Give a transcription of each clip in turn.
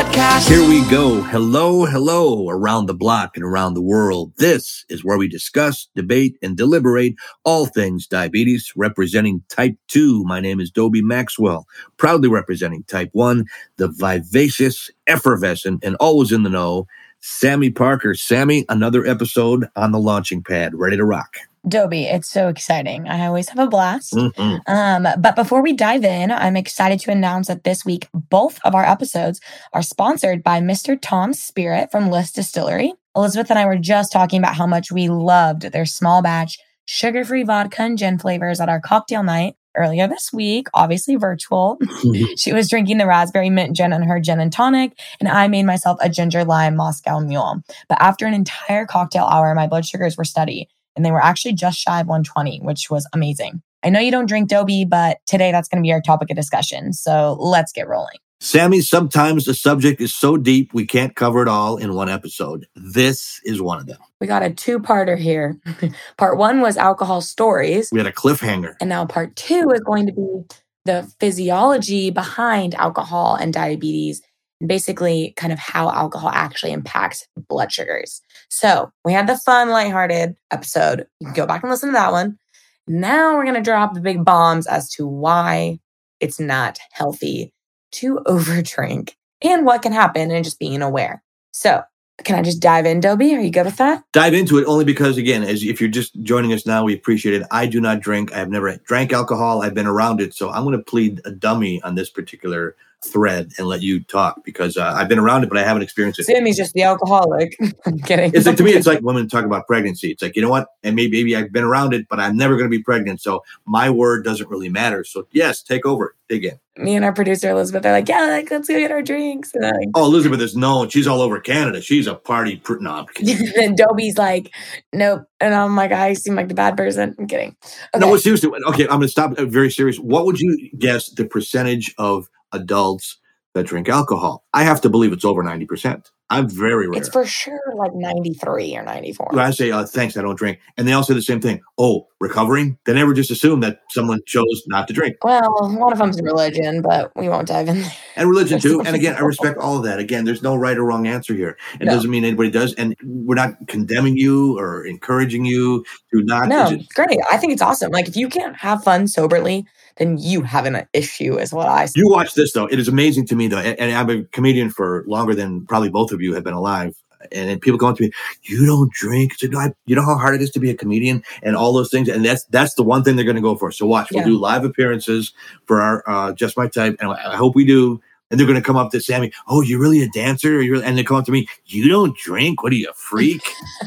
podcast. Here we go. Hello, hello, around the block and around the world. This is where we discuss, debate, and deliberate all things diabetes, representing type 2. My name is Dobie Maxwell, proudly representing type 1, the vivacious, effervescent, and always in the know, Sammy Parker. Sammy, another episode on the launching pad, ready to rock. Dobie, it's so exciting. I always have a blast. Mm-hmm. But before we dive in, I'm excited to announce that this week, both of our episodes are sponsored by Mr. Tom's Spirit from List Distillery. Elizabeth and I were just talking about how much we loved their small batch, sugar-free vodka and gin flavors at our cocktail night earlier this week, obviously virtual. She was drinking the raspberry mint gin and her gin and tonic, and I made myself a ginger lime Moscow Mule. But after an entire cocktail hour, my blood sugars were steady, and they were actually just shy of 120, which was amazing. I know you don't drink, Dobie, but today that's going to be our topic of discussion. So let's get rolling. Sammy, sometimes the subject is so deep we can't cover it all in one episode. This is one of them. We got a two-parter here. Part one was alcohol stories. We had a cliffhanger. And now part two is going to be the physiology behind alcohol and diabetes, and basically kind of how alcohol actually impacts blood sugars. So we had the fun, lighthearted episode. You can go back and listen to that one. Now we're going to drop the big bombs as to why it's not healthy to overdrink and what can happen and just being aware. So can I just dive in, Dobie? Are you good with that? Dive into it only because, again, as if you're just joining us now, we appreciate it. I do not drink. I have never drank alcohol. I've been around it. So I'm going to plead a dummy on this particular thread and let you talk because I've been around it, but I haven't experienced it. Sammy's just the alcoholic. I'm kidding. It's like, to me, it's like women talk about pregnancy. It's like, you know what? And maybe I've been around it, but I'm never going to be pregnant. So my word doesn't really matter. So yes, take over. Dig in. Me and our producer, Elizabeth, are like, yeah, let's go get our drinks. And like, oh, Elizabeth is known. She's all over Canada. She's a party. No, and Dobie's like, nope. And I'm like, I seem like the bad person. I'm kidding. Okay. No, seriously. Okay, I'm going to stop. Very serious. What would you guess the percentage of adults that drink alcohol? I have to believe it's over 90%. I'm very rare. It's for sure like 93 or 94. When I say, thanks, I don't drink. And they all say the same thing. Oh, recovering? They never just assume that someone chose not to drink. Well, one of them's religion, but we won't dive in there. And religion too. And again, I respect all of that. Again, there's no right or wrong answer here. It doesn't mean anybody does. And we're not condemning you or encouraging you to not. No, great. I think it's awesome. Like if you can't have fun soberly, then you have an issue is what I say. You watch this though. It is amazing to me though. And I'm a comedian for longer than probably both of you have been alive. And then people go to me, you don't drink. So you know how hard it is to be a comedian and all those things. And that's the one thing they're going to go for. So watch, we'll do live appearances for our Just My Type. And I hope we do. And they're going to come up to Sammy. Oh, you're really a dancer? And they come up to me. You don't drink? What are you, a freak?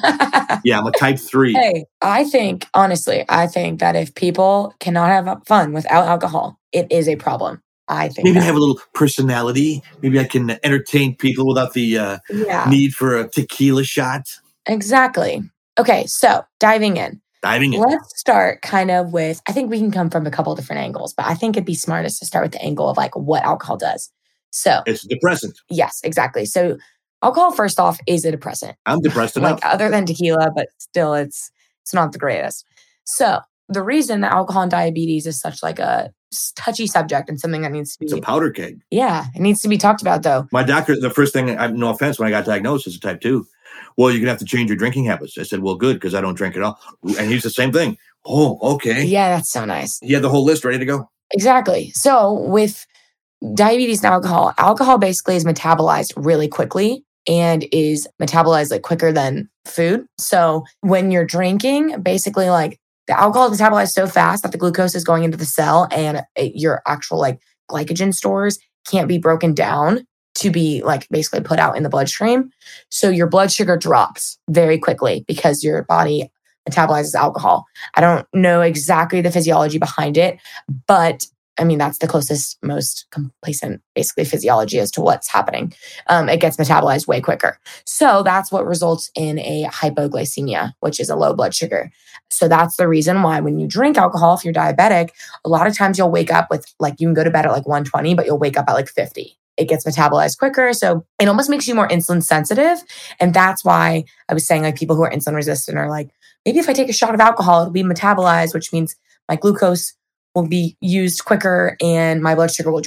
Yeah, I'm a type 3. Hey, honestly, I think that if people cannot have fun without alcohol, it is a problem. I think maybe I have a little personality. Maybe I can entertain people without the need for a tequila shot. Exactly. Okay, so diving in. Let's start kind of with, I think we can come from a couple different angles, but I think it'd be smartest to start with the angle of like what alcohol does. So it's a depressant. Yes, exactly. So alcohol, first off, is a depressant. I'm depressed enough. Like other than tequila, but still it's not the greatest. So the reason that alcohol and diabetes is such like a touchy subject and something that needs to be... It's a powder keg. Yeah, it needs to be talked about though. My doctor, the first thing, no offense, when I got diagnosed as a type 2, well, you're going to have to change your drinking habits. I said, well, good, because I don't drink at all. And he's the same thing. Oh, okay. Yeah, that's so nice. He had the whole list ready to go. Exactly. So with diabetes and alcohol basically is metabolized really quickly and is metabolized like quicker than food. So when you're drinking, basically like the alcohol is metabolized so fast that the glucose is going into the cell and your actual like glycogen stores can't be broken down to be like basically put out in the bloodstream. So your blood sugar drops very quickly because your body metabolizes alcohol. I don't know exactly the physiology behind it, but I mean, that's the closest, most complacent, basically, physiology as to what's happening. It gets metabolized way quicker. So that's what results in a hypoglycemia, which is a low blood sugar. So that's the reason why when you drink alcohol, if you're diabetic, a lot of times you'll wake up with like, you can go to bed at like 120, but you'll wake up at like 50. It gets metabolized quicker. So it almost makes you more insulin sensitive. And that's why I was saying like people who are insulin resistant are like, maybe if I take a shot of alcohol, it'll be metabolized, which means my glucose will be used quicker and my blood sugar will drop.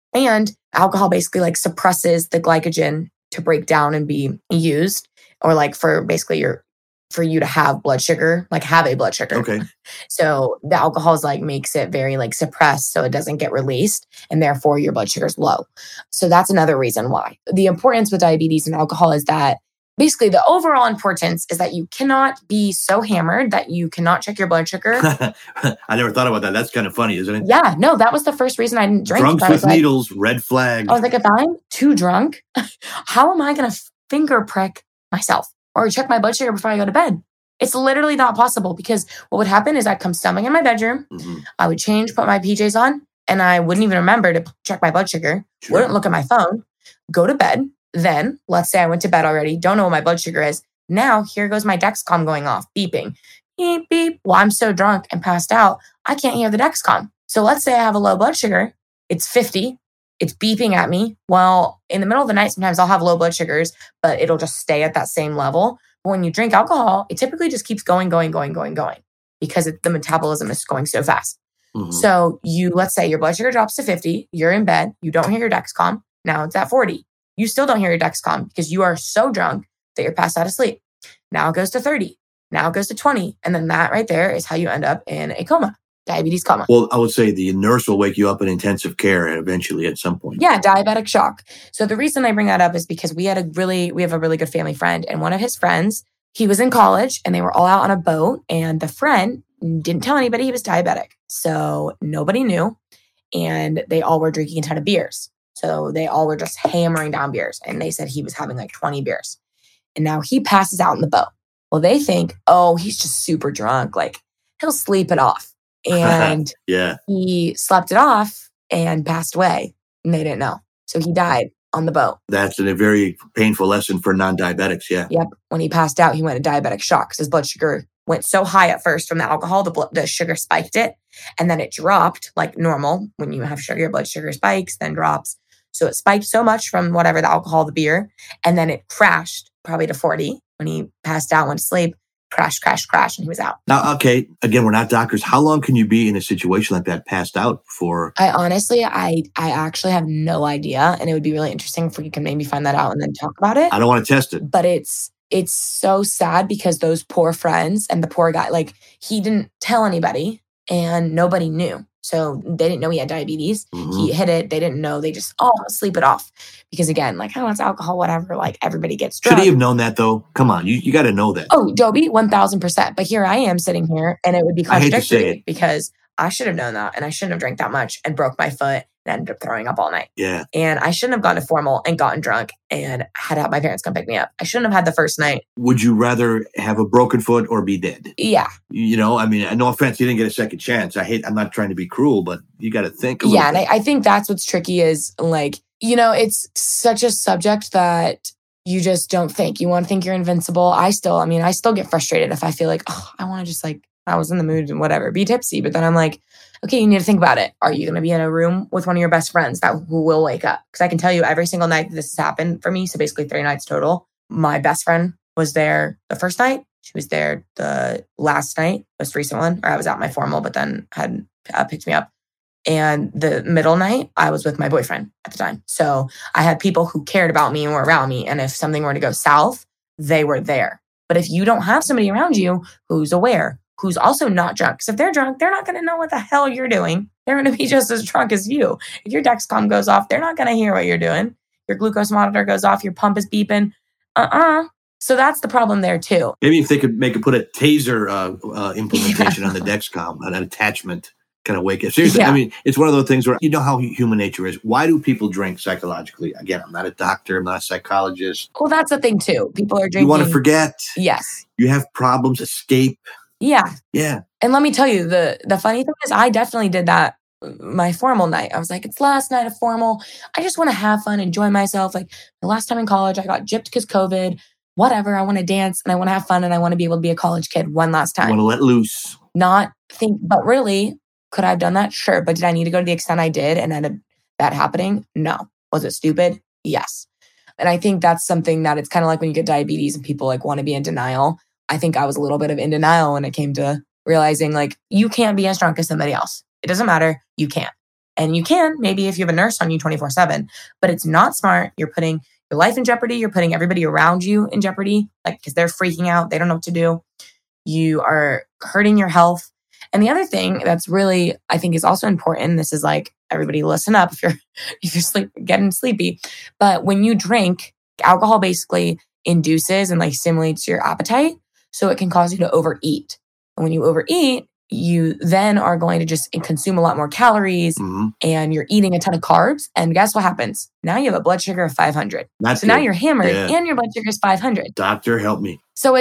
And alcohol basically like suppresses the glycogen to break down and be used, or like for basically for you to have blood sugar, like have a blood sugar. Okay. So the alcohol is like makes it very like suppressed so it doesn't get released, and therefore your blood sugar is low. So that's another reason why. The importance with diabetes and alcohol is that basically the overall importance is that you cannot be so hammered that you cannot check your blood sugar. I never thought about that. That's kind of funny, isn't it? Yeah, no, that was the first reason I didn't drink. Drunks with needles, red flag. I was like, if I'm too drunk, how am I going to finger prick myself or check my blood sugar before I go to bed? It's literally not possible, because what would happen is I'd come stumbling in my bedroom. I would change, put my PJs on, and I wouldn't even remember to check my blood sugar. Sure. Wouldn't look at my phone, go to bed. Then, let's say I went to bed already, don't know what my blood sugar is. Now, here goes my Dexcom going off, beeping. Beep, beep. Well, I'm so drunk and passed out, I can't hear the Dexcom. So let's say I have a low blood sugar. It's 50. It's beeping at me. Well, in the middle of the night, sometimes I'll have low blood sugars, but it'll just stay at that same level. But when you drink alcohol, it typically just keeps going, because the metabolism is going so fast. So let's say your blood sugar drops to 50, you're in bed, you don't hear your Dexcom. Now it's at 40. You still don't hear your Dexcom because you are so drunk that you're passed out of sleep. Now it goes to 30. Now it goes to 20. And then that right there is how you end up in a coma, diabetes coma. Well, I would say the nurse will wake you up in intensive care eventually at some point. Yeah, diabetic shock. So the reason I bring that up is because we have a really good family friend, and one of his friends, he was in college and they were all out on a boat, and the friend didn't tell anybody he was diabetic. So nobody knew. And they all were drinking a ton of beers. So they all were just hammering down beers. And they said he was having like 20 beers. And now he passes out in the boat. Well, they think, oh, he's just super drunk. Like he'll sleep it off. And yeah, he slept it off and passed away. And they didn't know. So he died on the boat. That's a very painful lesson for non-diabetics. Yeah. Yep. When he passed out, he went into diabetic shock because his blood sugar went so high at first from the alcohol, the sugar spiked it. And then it dropped like normal. When you have sugar, your blood sugar spikes, then drops. So it spiked so much from whatever the alcohol, the beer, and then it crashed probably to 40 when he passed out, went to sleep, crash, and he was out. Now, okay, again, we're not doctors. How long can you be in a situation like that, passed out for? I actually have no idea. And it would be really interesting if we can maybe find that out and then talk about it. I don't want to test it. But it's so sad because those poor friends and the poor guy, like he didn't tell anybody and nobody knew. So they didn't know he had diabetes. He hit it. They didn't know. They just, sleep it off. Because again, like, oh, it's alcohol, whatever. Like everybody gets drunk. Should he have known that though? Come on, you got to know that. Oh, Dobie, 1000%. But here I am sitting here and it would be contradictory because I should have known that and I shouldn't have drank that much and broke my foot and ended up throwing up all night. Yeah. And I shouldn't have gone to formal and gotten drunk and had to have my parents come pick me up. I shouldn't have had the first night. Would you rather have a broken foot or be dead? Yeah. You know, I mean, no offense, you didn't get a second chance. I'm not trying to be cruel, but you got to think a little bit. And I think that's what's tricky is like, you know, it's such a subject that you just don't think. You want to think you're invincible. I still get frustrated if I feel like, I want to just like, I was in the mood and whatever, be tipsy. But then I'm like, okay, you need to think about it. Are you going to be in a room with one of your best friends who will wake up? Because I can tell you every single night that this has happened for me, so basically 3 nights total, my best friend was there the first night. She was there the last night, most recent one, or I was at my formal, but then had picked me up. And the middle night, I was with my boyfriend at the time. So I had people who cared about me and were around me. And if something were to go south, they were there. But if you don't have somebody around you who's aware, who's also not drunk, because if they're drunk, they're not going to know what the hell you're doing. They're going to be just as drunk as you. If your Dexcom goes off, they're not going to hear what you're doing. Your glucose monitor goes off, your pump is beeping. So that's the problem there too. Maybe if they could put a taser implementation on the Dexcom, an attachment, kind of wake up. Seriously, I mean, it's one of those things where you know how human nature is. Why do people drink psychologically? Again, I'm not a doctor. I'm not a psychologist. Well, that's the thing too. People are drinking. You want to forget. Yes. You have problems, escape. Yeah. Yeah. And let me tell you, the funny thing is I definitely did that my formal night. I was like, it's last night of formal. I just want to have fun, enjoy myself. Like the last time in college, I got gypped because COVID. Whatever. I want to dance and I want to have fun and I want to be able to be a college kid one last time. I want to let loose. But really, could I have done that? Sure. But did I need to go to the extent I did and ended that happening? No. Was it stupid? Yes. And I think that's something that it's kind of like when you get diabetes and people like want to be in denial. I think I was a little bit of in denial when it came to realizing like you can't be as drunk as somebody else. It doesn't matter. You can't. And you can, maybe if you have a nurse on you 24/7, but it's not smart. You're putting your life in jeopardy. You're putting everybody around you in jeopardy, like, because they're freaking out. They don't know what to do. You are hurting your health. And the other thing that's really, I think, is also important, this is like, everybody listen up if you're getting sleepy. But when you drink, alcohol basically induces and like stimulates your appetite. So it can cause you to overeat. And when you overeat, you then are going to just consume a lot more calories and you're eating a ton of carbs. And guess what happens? Now you have a blood sugar of 500. Now you're hammered and your blood sugar is 500. Doctor, help me. So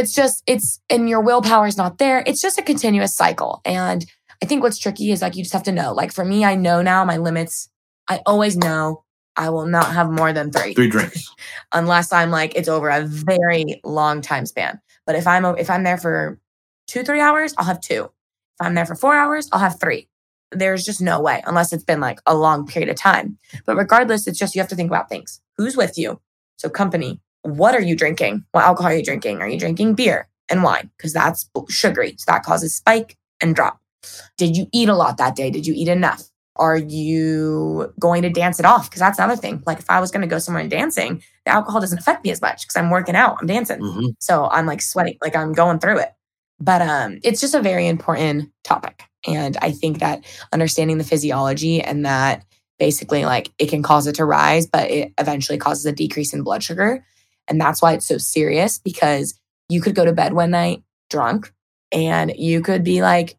and your willpower is not there. It's just a continuous cycle. And I think what's tricky is like, you just have to know. Like for me, I know now my limits. I always know I will not have more than 3 drinks. Unless I'm like, it's over a very long time span. But if I'm there for 2-3 hours, I'll have 2. If I'm there for 4 hours, I'll have 3. There's just no way, unless it's been like a long period of time. But regardless, it's just, you have to think about things. Who's with you? So company. What are you drinking? What alcohol are you drinking? Are you drinking beer and wine? Because that's sugary. So that causes spike and drop. Did you eat a lot that day? Did you eat enough? Are you going to dance it off? Because that's another thing. Like if I was going to go somewhere and dancing, the alcohol doesn't affect me as much because I'm working out, I'm dancing. So I'm like sweating, like I'm going through it. But it's just a very important topic. And I think that understanding the physiology and that basically like it can cause it to rise, but it eventually causes a decrease in blood sugar. And that's why it's so serious, because you could go to bed one night drunk and you could be like,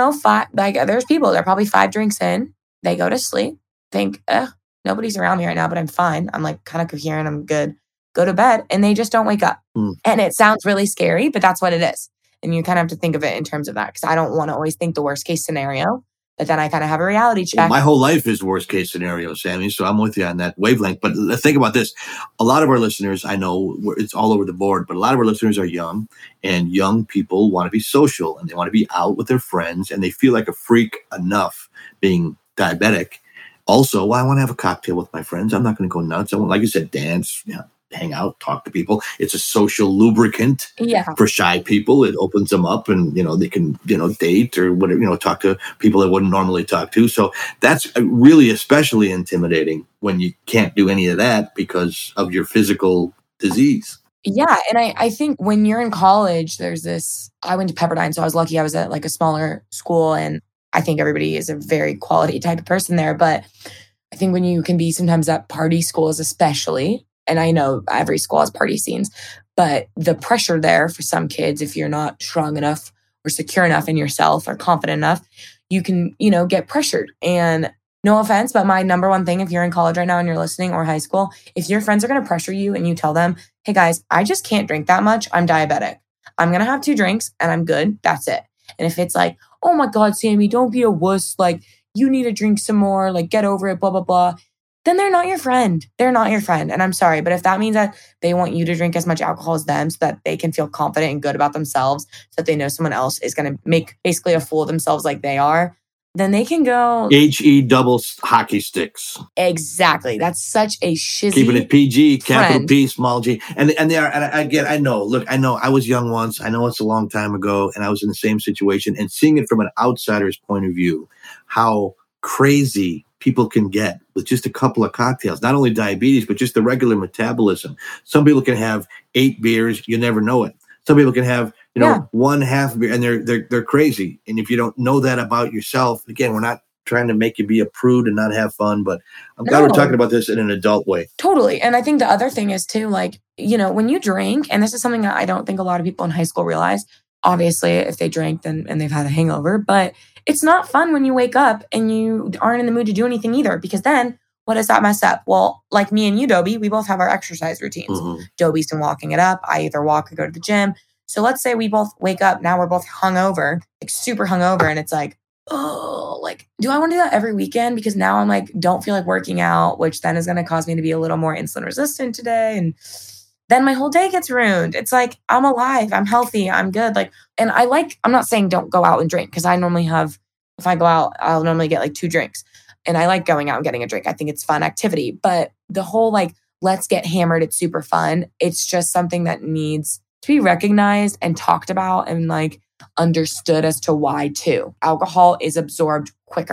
there's people, they're probably 5 drinks in. They go to sleep, think, nobody's around me right now, but I'm fine. I'm like kind of coherent. I'm good. Go to bed. And they just don't wake up. And it sounds really scary, but that's what it is. And you kind of have to think of it in terms of that, because I don't want to always think the worst case scenario, but then I kind of have a reality check. Well, my whole life is worst case scenario, Sammy. So I'm with you on that wavelength. But think about this. A lot of our listeners, I know it's all over the board, but a lot of our listeners are young, and young people want to be social and they want to be out with their friends, and they feel like a freak enough being diabetic. Also, I want to have a cocktail with my friends. I'm not going to go nuts. I want, like you said, dance, hang out, talk to people. It's a social lubricant for shy people. It opens them up, and they can date or whatever, talk to people they wouldn't normally talk to. So that's really especially intimidating when you can't do any of that because of your physical disease. Yeah. And I think when you're in college, there's this, I went to Pepperdine, so I was lucky. I was at like a smaller school, and I think everybody is a very quality type of person there. But I think when you can be sometimes at party schools, especially, and I know every school has party scenes, but the pressure there for some kids, if you're not strong enough or secure enough in yourself or confident enough, you can, get pressured. And no offense, but my number one thing, if you're in college right now and you're listening, or high school, if your friends are going to pressure you and you tell them, hey guys, I just can't drink that much. I'm diabetic. I'm going to have 2 drinks and I'm good. That's it. And if it's like, oh my God, Sammy, don't be a wuss. Like, you need to drink some more. Like, get over it, blah, blah, blah. Then they're not your friend. They're not your friend. And I'm sorry, but if that means that they want you to drink as much alcohol as them so that they can feel confident and good about themselves, so that they know someone else is going to make basically a fool of themselves like they are, then they can go HE double hockey sticks. Exactly. That's such a shizzy. Keeping it PG, capital P, small G. And they are, and I know, look, I know I was young once. I know it's a long time ago, and I was in the same situation, and seeing it from an outsider's point of view, how crazy people can get with just a couple of cocktails, not only diabetes, but just the regular metabolism. Some people can have 8 beers. You never know it. Some people can have, 1 half beer, and they're crazy. And if you don't know that about yourself, again, we're not trying to make you be a prude and not have fun, but I'm glad we're talking about this in an adult way. Totally. And I think the other thing is too, like, when you drink, and this is something that I don't think a lot of people in high school realize, obviously if they drank and they've had a hangover, but it's not fun when you wake up and you aren't in the mood to do anything either, because then what does that mess up? Well, like me and you, Dobie, we both have our exercise routines. Dobie's been walking it up. I either walk or go to the gym. So let's say we both wake up. Now we're both hungover, like super hungover. And it's like, oh, like, do I want to do that every weekend? Because now I'm like, don't feel like working out, which then is going to cause me to be a little more insulin resistant today. And then my whole day gets ruined. It's like, I'm alive. I'm healthy. I'm good. Like, and I'm not saying don't go out and drink, because I normally if I go out, I'll normally get like 2 drinks. And I like going out and getting a drink. I think it's fun activity. But the whole like, let's get hammered, it's super fun. It's just something that needs to be recognized and talked about and like understood as to why too. Alcohol is absorbed quicker.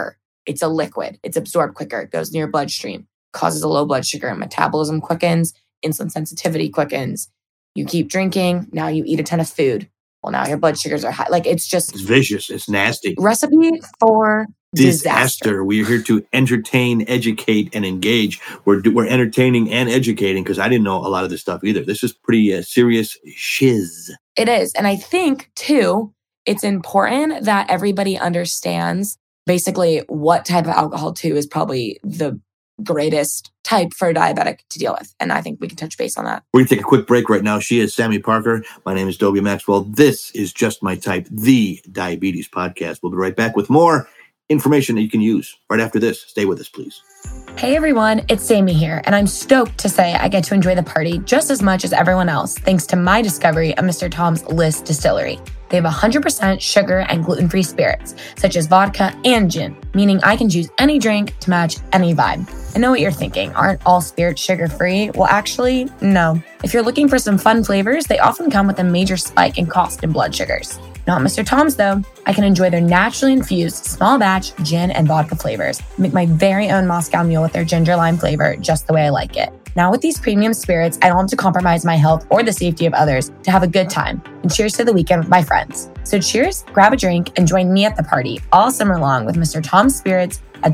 It's a liquid. It's absorbed quicker. It goes in your bloodstream, causes a low blood sugar. Metabolism quickens. Insulin sensitivity quickens. You keep drinking. Now you eat a ton of food. Well, now your blood sugars are high. Like, it's vicious. It's nasty. Recipe for disaster. We're here to entertain, educate, and engage. We're entertaining and educating because I didn't know a lot of this stuff either. This is pretty serious shiz. It is. And I think, too, it's important that everybody understands basically what type of alcohol, too, is probably the greatest type for a diabetic to deal with. And I think we can touch base on that. We're going to take a quick break right now. She is Sammy Parker. My name is Dobie Maxwell. This is Just My Type, the Diabetes Podcast. We'll be right back with more information that you can use right after this. Stay with us, please. Hey everyone, it's Sammy here, and I'm stoked to say I get to enjoy the party just as much as everyone else thanks to my discovery of Mr. Tom's List Distillery. They have 100% sugar and gluten-free spirits, such as vodka and gin, meaning I can choose any drink to match any vibe. I know what you're thinking, aren't all spirits sugar-free? Well, actually, no. If you're looking for some fun flavors, they often come with a major spike in cost in blood sugars. Not Mr. Tom's though. I can enjoy their naturally infused small batch gin and vodka flavors. Make my very own Moscow Mule with their ginger lime flavor just the way I like it. Now with these premium spirits, I don't have to compromise my health or the safety of others to have a good time. And cheers to the weekend with my friends. So cheers, grab a drink, and join me at the party all summer long with Mr. Tom's Spirits at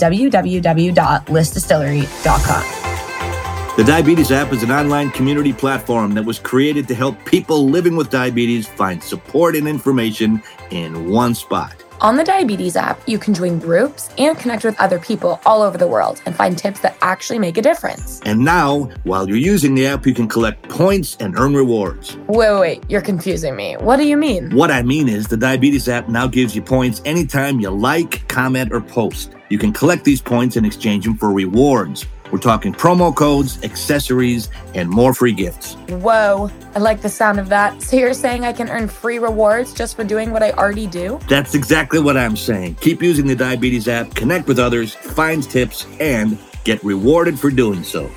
www.listdistillery.com. The Diabetes app is an online community platform that was created to help people living with diabetes find support and information in one spot. On the Diabetes app, you can join groups and connect with other people all over the world and find tips that actually make a difference. And now, while you're using the app, you can collect points and earn rewards. Wait, you're confusing me. What do you mean? What I mean is the Diabetes app now gives you points anytime you like, comment, or post. You can collect these points and exchange them for rewards. We're talking promo codes, accessories, and more free gifts. Whoa, I like the sound of that. So you're saying I can earn free rewards just for doing what I already do? That's exactly what I'm saying. Keep using the Diabetes app, connect with others, find tips, and get rewarded for doing so.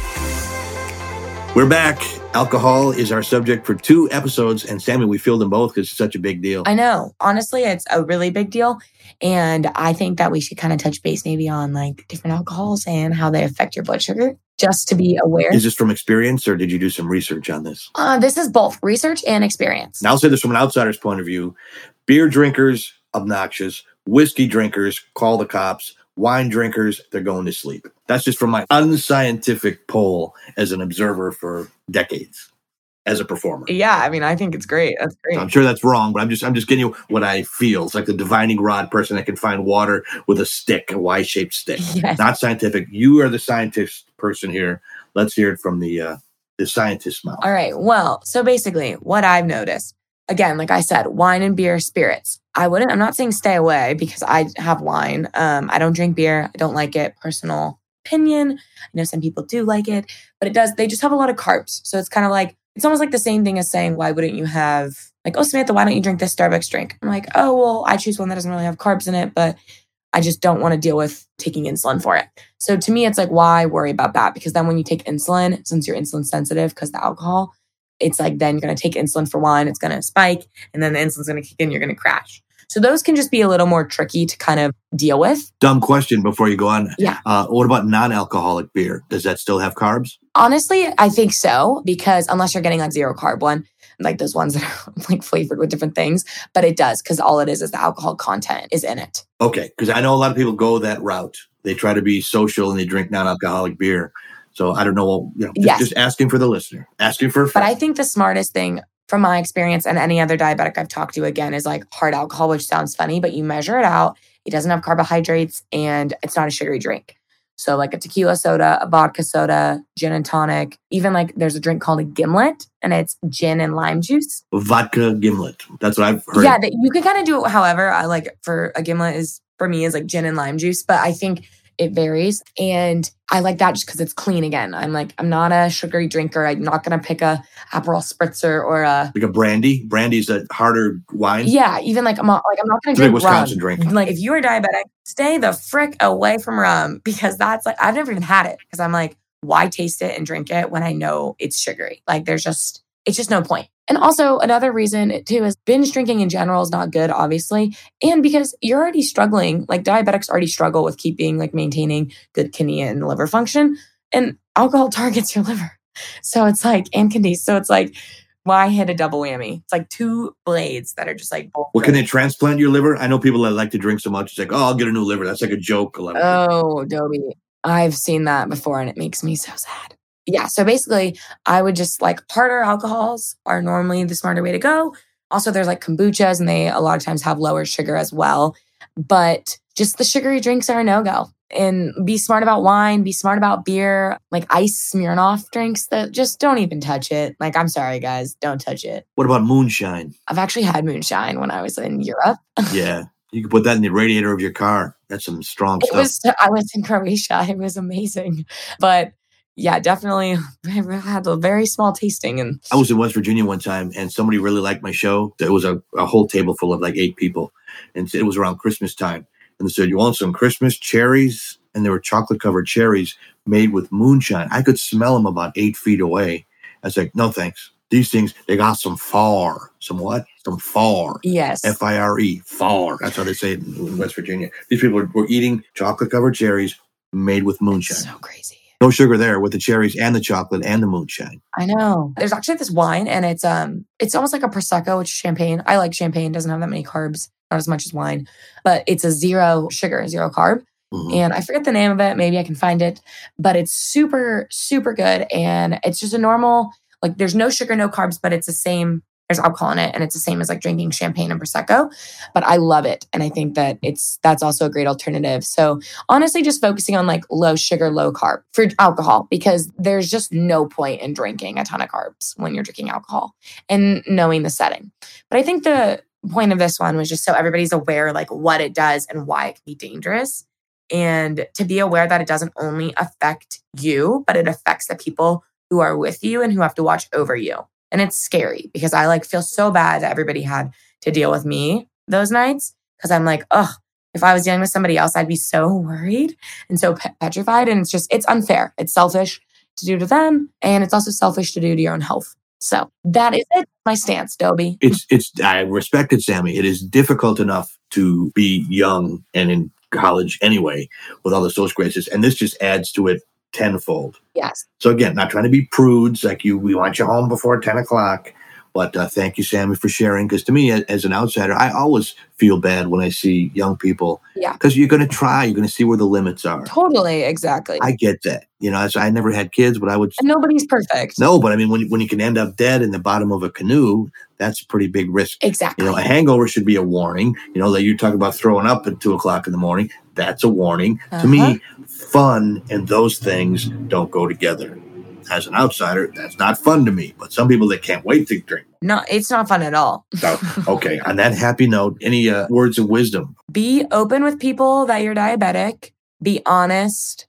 We're back. Alcohol is our subject for 2 episodes, and Sammy, we filled them both because it's such a big deal. I know. Honestly, it's a really big deal. And I think that we should kind of touch base maybe on like different alcohols and how they affect your blood sugar, just to be aware. Is this from experience or did you do some research on this? This is both research and experience. Now, I'll say this from an outsider's point of view. Beer drinkers, obnoxious. Whiskey drinkers, call the cops. Wine drinkers, they're going to sleep. That's just from my unscientific poll as an observer for decades. As a performer. Yeah, I mean, I think it's great. That's great. So I'm sure that's wrong, but I'm just getting you what I feel. It's like the divining rod person that can find water with a stick, a Y-shaped stick. Yes. Not scientific. You are the scientist person here. Let's hear it from the scientist's mouth. All right. Well, so basically what I've noticed, again, like I said, wine and beer, spirits. I'm not saying stay away because I have wine. I don't drink beer. I don't like it. Personal opinion. I know some people do like it, but they just have a lot of carbs. So it's kind of like, it's almost like the same thing as saying, why wouldn't you have, like, oh, Samantha, why don't you drink this Starbucks drink? I'm like, oh, well, I choose one that doesn't really have carbs in it, but I just don't want to deal with taking insulin for it. So to me, it's like, why worry about that? Because then when you take insulin, since you're insulin sensitive because the alcohol, it's like then you're going to take insulin for one, it's going to spike, and then the insulin's going to kick in, you're going to crash. So those can just be a little more tricky to kind of deal with. Dumb question before you go on. Yeah. What about non-alcoholic beer? Does that still have carbs? Honestly, I think so, because unless you're getting like 0 carb one, like those ones that are like flavored with different things, but it does, because all it is the alcohol content is in it. Okay, because I know a lot of people go that route. They try to be social and they drink non-alcoholic beer. So I don't know, just asking for the listener, asking for a friend. But I think the smartest thing from my experience and any other diabetic I've talked to, again, is like hard alcohol, which sounds funny, but you measure it out. It doesn't have carbohydrates and it's not a sugary drink. So like a tequila soda, a vodka soda, gin and tonic, even like there's a drink called a gimlet and it's gin and lime juice. Vodka gimlet. That's what I've heard. Yeah, you can kind of do it however. I like for a gimlet for me is like gin and lime juice, but I think it varies. And I like that just because it's clean again. I'm not a sugary drinker. I'm not going to pick a Aperol Spritzer or like a brandy. Brandy's a harder wine. Yeah, even I'm not going to drink Wisconsin rum. Drink. Like if you are diabetic, stay the frick away from rum, because that's like, I've never even had it because I'm like, why taste it and drink it when I know it's sugary? Like there's just, it's just no point. And also another reason too is binge drinking in general is not good, obviously. And because you're already struggling, like diabetics already struggle with maintaining good kidney and liver function, and alcohol targets your liver. So it's like, and kidneys. So it's like, why hit a double whammy? It's like two blades that are just like. Well, can they transplant your liver? I know people that like to drink so much. It's like, oh, I'll get a new liver. That's like a joke. Oh, Dobie. I've seen that before and it makes me so sad. Yeah. So basically, I would just like harder alcohols are normally the smarter way to go. Also, there's like kombuchas and they a lot of times have lower sugar as well. But just the sugary drinks are a no-go. And be smart about wine, be smart about beer, like ice Smirnoff drinks that just don't even touch it. Like, I'm sorry, guys, don't touch it. What about moonshine? I've actually had moonshine when I was in Europe. Yeah. You can put that in the radiator of your car. That's some strong stuff. I was in Croatia. It was amazing. But yeah, definitely I had a very small tasting. And I was in West Virginia one time and somebody really liked my show. It was a whole table full of like 8 people. And it was around Christmas time. And they said, you want some Christmas cherries? And there were chocolate-covered cherries made with moonshine. I could smell them about 8 feet away. I was like, no, thanks. These things, they got some far. Some what? Some far. Yes. F-I-R-E. Far. That's how they say it in West Virginia. These people were eating chocolate-covered cherries made with moonshine. So crazy. No sugar there with the cherries and the chocolate and the moonshine. I know. There's actually this wine and it's almost like a Prosecco, which is champagne. I like champagne. Doesn't have that many carbs. Not as much as wine. But it's a 0 sugar, 0 carb. Mm-hmm. And I forget the name of it. Maybe I can find it. But it's super, super good. And it's just a normal, like there's no sugar, no carbs, but it's the same. There's alcohol in it. And it's the same as like drinking champagne and Prosecco. But I love it. And I think that that's also a great alternative. So honestly, just focusing on like low sugar, low carb for alcohol, because there's just no point in drinking a ton of carbs when you're drinking alcohol and knowing the setting. But I think the point of this one was just so everybody's aware like what it does and why it can be dangerous. And to be aware that it doesn't only affect you, but it affects the people who are with you and who have to watch over you. And it's scary because I like feel so bad that everybody had to deal with me those nights. Because I'm like, oh, if I was dealing with somebody else, I'd be so worried and so petrified. And it's unfair. It's selfish to do to them. And it's also selfish to do to your own health. So that is it. My stance, Dobie. I respect it, Sammy. It is difficult enough to be young and in college anyway with all the social graces. And this just adds to it tenfold. Yes. So again, not trying to be prudes, like we want you home before 10 o'clock. But thank you, Sammy, for sharing. Because to me, as an outsider, I always feel bad when I see young people. Yeah. Because you're going to try. You're going to see where the limits are. Totally. Exactly. I get that. I never had kids, but I would. And nobody's perfect. No, but I mean, when you can end up dead in the bottom of a canoe, that's a pretty big risk. Exactly. A hangover should be a warning. Like you talk about throwing up at 2 o'clock in the morning. That's a warning. To me, fun and those things don't go together. As an outsider, that's not fun to me. But some people, they can't wait to drink. No, it's not fun at all. So, okay. On that happy note, any words of wisdom? Be open with people that you're diabetic. Be honest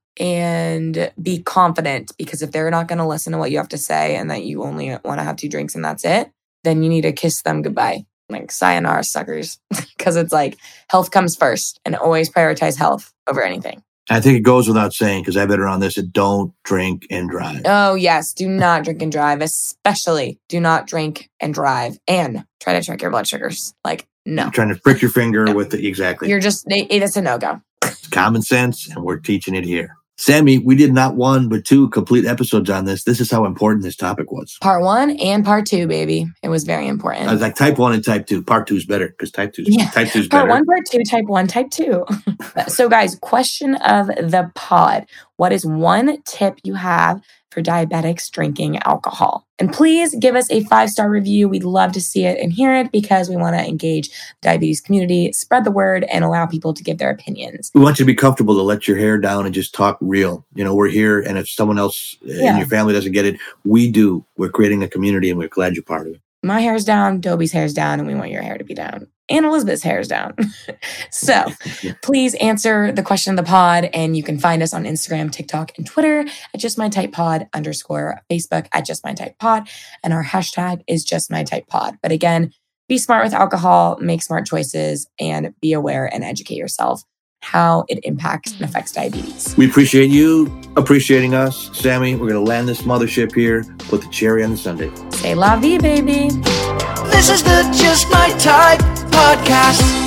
and be confident. Because if they're not going to listen to what you have to say and that you only want to have 2 drinks and that's it, then you need to kiss them goodbye. Like, sayonara, suckers. Because it's like health comes first and always prioritize health over anything. I think it goes without saying, because I've been around this, don't drink and drive. Oh, yes. Do not drink and drive. Especially do not drink and drive and try to check your blood sugars. Like, no. You're trying to prick your finger with it. Exactly. It's a no-go. It's common sense, and we're teaching it here. Sammy, we did not 1, but 2 complete episodes on this. This is how important this topic was. Part 1 and part 2, baby. It was very important. I was like type 1 and type 2. Part 2 is better because type 2 is better. Part 1, part 2, type 1, type 2. So guys, question of the pod. What is one tip you have for diabetics drinking alcohol? And please give us a 5-star review. We'd love to see it and hear it because we want to engage the diabetes community, spread the word, and allow people to give their opinions. We want you to be comfortable to let your hair down and just talk real. We're here, and if someone else in your family doesn't get it, we do. We're creating a community, and we're glad you're part of it. My hair's down, Dobie's hair's down, and we want your hair to be down. And Elizabeth's hair is down. So please answer the question of the pod. And you can find us on Instagram, TikTok, and Twitter at JustMyTypePod _ Facebook at JustMyTypePod. And our hashtag is JustMyTypePod. But again, be smart with alcohol, make smart choices, and be aware and educate yourself. how it impacts and affects diabetes. We appreciate you appreciating us. Sammy, we're going to land this mothership here, put the cherry on the sundae. Say la vie, baby. This is the Just My Type podcast.